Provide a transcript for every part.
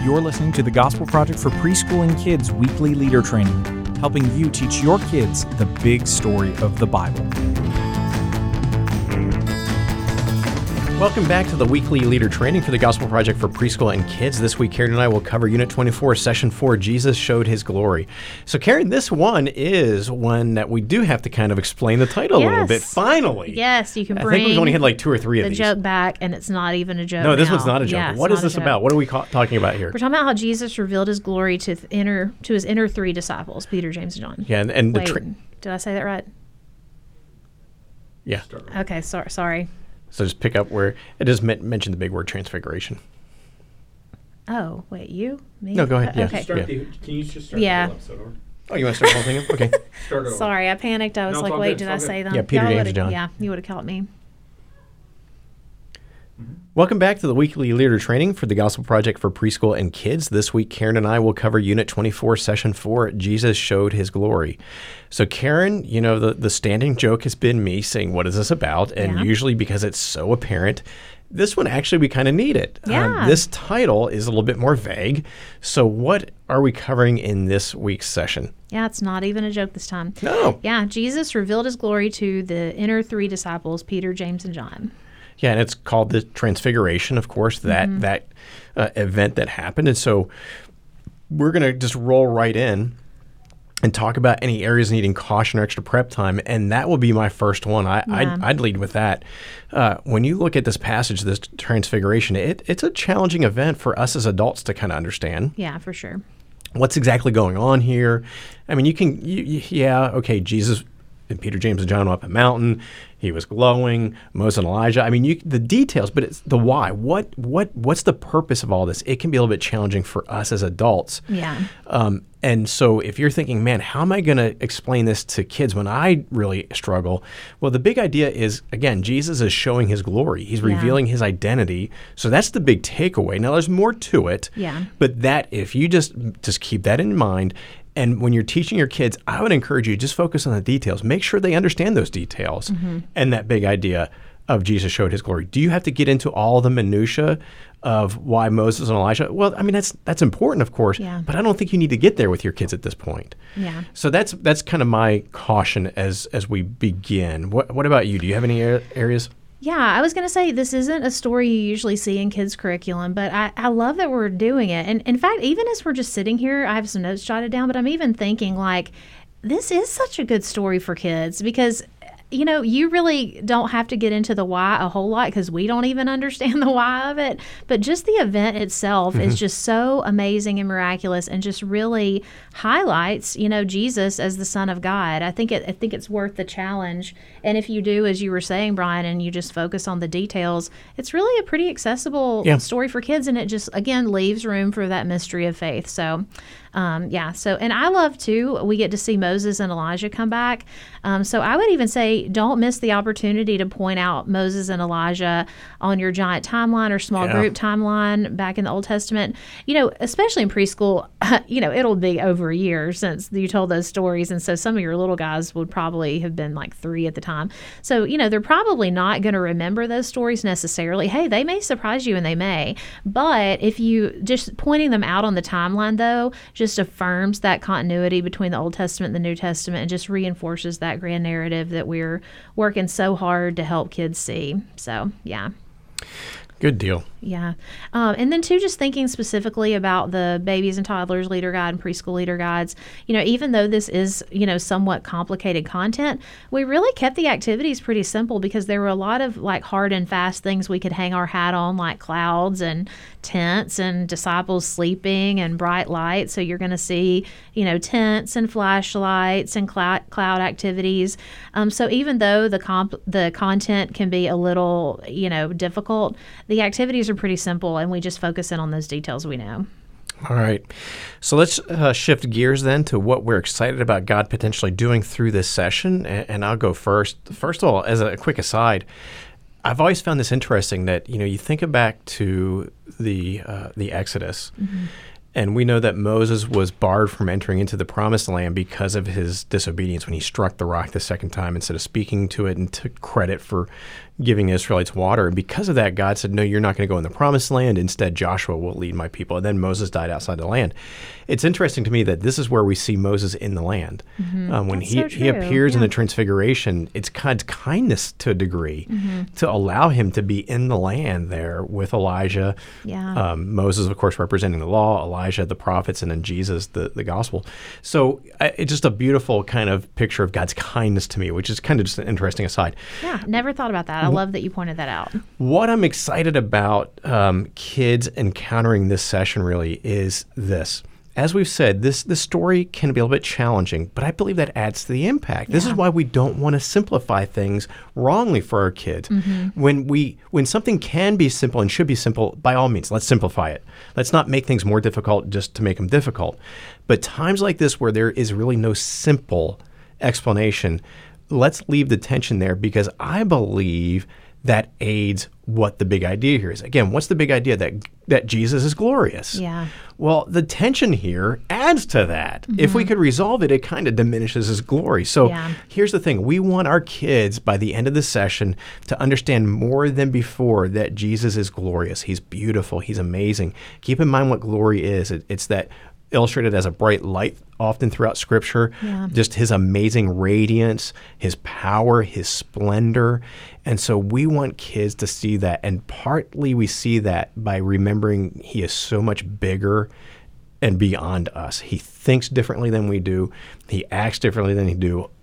You're listening to the Gospel Project for Preschool and Kids Weekly Leader Training, helping you teach your kids the big story of the Bible. Welcome back to the weekly leader training for the Gospel Project for Preschool and Kids. This week, Karen and I will cover Unit 24, Session 4, Jesus Showed His Glory. So, Karen, this one is one that we do have to kind of explain the title a little bit, finally. Yes, you can bring I think we've only had like 2 or 3 of these. the joke back, and it's not even a joke No, this now. one's not a joke. Yeah, what is this about? What are we talking about here? We're talking about how Jesus revealed his glory to his inner 3 disciples, Peter, James, and John. Yeah, and Wait, did I say that right? Yeah. Okay, sorry. So just pick up where it does mention the big word transfiguration. Oh, wait, you? Me? No, go ahead. Yeah. Okay. Can you just start the whole episode over? Oh, you want to start the whole thing? Okay. Start it over. Sorry, I panicked. I was No, it's like, all wait, good, did it's I all say good. them? Yeah, Peter, Y'all James, would've- John. Yeah, you would have caught me. Welcome back to the weekly leader training for the Gospel Project for Preschool and Kids. This week, Karen and I will cover Unit 24, Session 4, Jesus Showed His Glory. So, Karen, you know, the standing joke has been me saying, what is this about? And usually because it's so apparent, this one actually we kind of need it. Yeah. This title is a little bit more vague. So what are we covering in this week's session? Yeah, it's not even a joke this time. No. Yeah, Jesus revealed his glory to the inner 3 disciples, Peter, James, and John. Yeah, and it's called the Transfiguration, of course, that event that happened. And so we're going to just roll right in and talk about any areas needing caution or extra prep time, and that will be my first one. I'd lead with that. When you look at this passage, this Transfiguration, it's a challenging event for us as adults to kind of understand. Yeah, for sure. What's exactly going on here? I mean, Jesus and Peter, James, and John went up a mountain. He was glowing. Moses and Elijah. I mean, the details, but it's the why. What's the purpose of all this? It can be a little bit challenging for us as adults. Yeah. And so if you're thinking, man, how am I going to explain this to kids when I really struggle? Well, the big idea is, again, Jesus is showing his glory. He's revealing his identity. So that's the big takeaway. Now, there's more to it. Yeah. But that, if you just keep that in mind, and when you're teaching your kids, I would encourage you just focus on the details. Make sure they understand those details and that big idea of Jesus showed his glory. Do you have to get into all the minutia of why Moses and Elijah? Well, I mean, that's important, of course, but I don't think you need to get there with your kids at this point. Yeah. So that's kind of my caution as we begin. What about you? Do you have any areas? Yeah, I was going to say this isn't a story you usually see in kids' curriculum, but I love that we're doing it. And in fact, even as we're just sitting here, I have some notes jotted down, but I'm even thinking like, this is such a good story for kids because, you know, you really don't have to get into the why a whole lot because we don't even understand the why of it. But just the event itself is just so amazing and miraculous and just really highlights, you know, Jesus as the Son of God. I think it's worth the challenge. And if you do, as you were saying, Brian, and you just focus on the details, it's really a pretty accessible story for kids. And it just, again, leaves room for that mystery of faith. So, and I love, too, we get to see Moses and Elijah come back. So I would even say don't miss the opportunity to point out Moses and Elijah on your giant timeline or small group timeline back in the Old Testament. You know, especially in preschool, you know, it'll be over a year since you told those stories. And so some of your little guys would probably have been like 3 at the time. So, you know, they're probably not going to remember those stories necessarily. Hey, they may surprise you and they may. But if you just pointing them out on the timeline, though, just affirms that continuity between the Old Testament and the New Testament and just reinforces that grand narrative that we're working so hard to help kids see. So, yeah. Good deal. Yeah. And then, too, just thinking specifically about the babies and toddlers leader guide and preschool leader guides, you know, even though this is, you know, somewhat complicated content, we really kept the activities pretty simple because there were a lot of like hard and fast things we could hang our hat on, like clouds and tents and disciples sleeping and bright lights. So you're going to see, you know, tents and flashlights and cloud activities. So even though the content can be a little, you know, difficult, the activities are pretty simple, and we just focus in on those details we know. All right. So let's shift gears then to what we're excited about God potentially doing through this session. And I'll go first. First of all, as a quick aside, I've always found this interesting that, you know, you think back to the Exodus, and we know that Moses was barred from entering into the promised land because of his disobedience when he struck the rock the second time instead of speaking to it and took credit for giving the Israelites water. And because of that, God said, no, you're not going to go in the promised land. Instead, Joshua will lead my people. And then Moses died outside the land. It's interesting to me that this is where we see Moses in the land. When he appears in the Transfiguration, it's God's kindness to a degree to allow him to be in the land there with Elijah. Yeah. Moses, of course, representing the law, Elijah, the prophets, and then Jesus, the gospel. So it's just a beautiful kind of picture of God's kindness to me, which is kind of just an interesting aside. Yeah, never thought about that. I love that you pointed that out. What I'm excited about kids encountering this session really is this. As we've said, this story can be a little bit challenging, but I believe that adds to the impact. This is why we don't want to simplify things wrongly for our kids. When something can be simple and should be simple, by all means, let's simplify it. Let's not make things more difficult just to make them difficult. But times like this where there is really no simple explanation, let's leave the tension there, because I believe that aids what the big idea here is. Again, what's the big idea? That Jesus is glorious. Yeah. Well, the tension here adds to that. If we could resolve it, it kind of diminishes his glory. So here's the thing. We want our kids, by the end of the session, to understand more than before that Jesus is glorious. He's beautiful. He's amazing. Keep in mind what glory is. It's that illustrated as a bright light often throughout Scripture, just his amazing radiance, his power, his splendor. And so we want kids to see that. And partly we see that by remembering he is so much bigger and beyond us. He thinks differently than we do. He acts differently than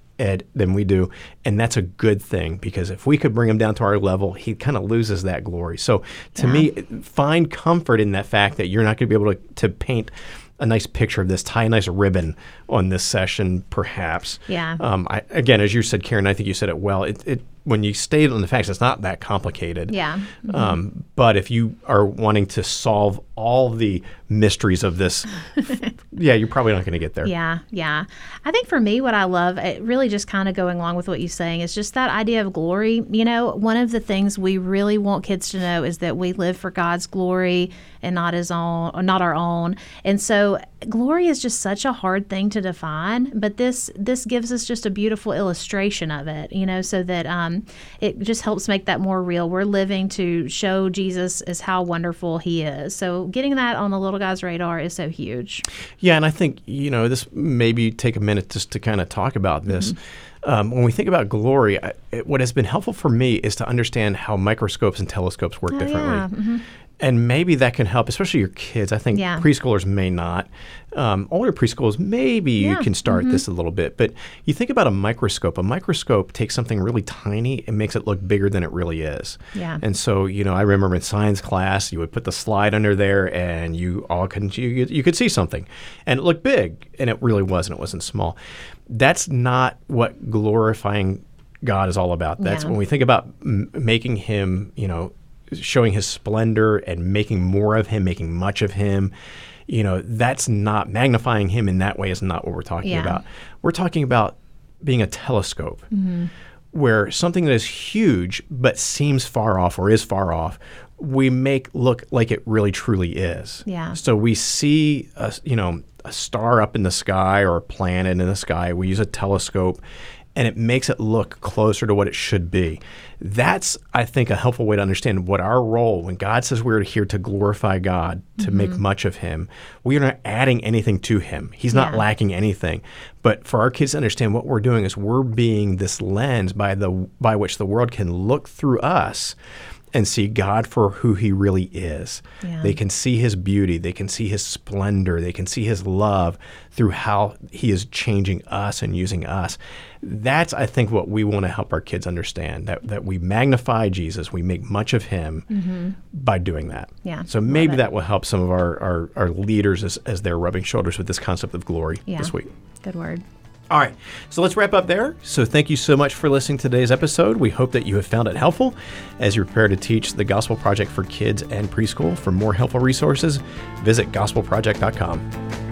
we do. And that's a good thing, because if we could bring him down to our level, he kind of loses that glory. So to me, find comfort in that fact that you're not going to be able to paint a nice picture of this, tie a nice ribbon on this session, perhaps. Yeah. Again, as you said, Karen, I think you said it well. When you state on the facts, it's not that complicated. Yeah. But if you are wanting to solve all the mysteries of this, you're probably not going to get there. Yeah. I think for me, what I love, it really just kind of going along with what you're saying, is just that idea of glory. You know, one of the things we really want kids to know is that we live for God's glory and not our own. And so glory is just such a hard thing to define, but this gives us just a beautiful illustration of it, you know, so that it just helps make that more real. We're living to show Jesus as how wonderful he is. So getting that on the little guy's radar is so huge. Yeah, and I think, this maybe take a minute just to kind of talk about this. When we think about glory, what has been helpful for me is to understand how microscopes and telescopes work differently. And maybe that can help, especially your kids. I think preschoolers may not. Older preschoolers, maybe you can start this a little bit. But you think about a microscope. A microscope takes something really tiny and makes it look bigger than it really is. Yeah. And so, I remember in science class, you would put the slide under there and you could see something. And it looked big, and it really wasn't. It wasn't small. That's not what glorifying God is all about. That's when we think about making him, showing his splendor and making more of him, making much of him, that's not magnifying him in that way is not what we're talking about. We're talking about being a telescope where something that is huge but seems far off or is far off, we make look like it really truly is. Yeah. So we see a star up in the sky or a planet in the sky. We use a telescope, and it makes it look closer to what it should be. That's, I think, a helpful way to understand what our role, when God says we're here to glorify God, to make much of him, we are not adding anything to him. He's not lacking anything. But for our kids to understand what we're doing is we're being this lens by which the world can look through us and see God for who he really is. Yeah. They can see his beauty. They can see his splendor. They can see his love through how he is changing us and using us. That's, I think, what we want to help our kids understand, that we magnify Jesus, we make much of him by doing that. Yeah. So maybe that will help some of our leaders as they're rubbing shoulders with this concept of glory this week. Good word. All right, so let's wrap up there. So thank you so much for listening to today's episode. We hope that you have found it helpful as you prepare to teach the Gospel Project for kids and preschool. For more helpful resources, visit gospelproject.com.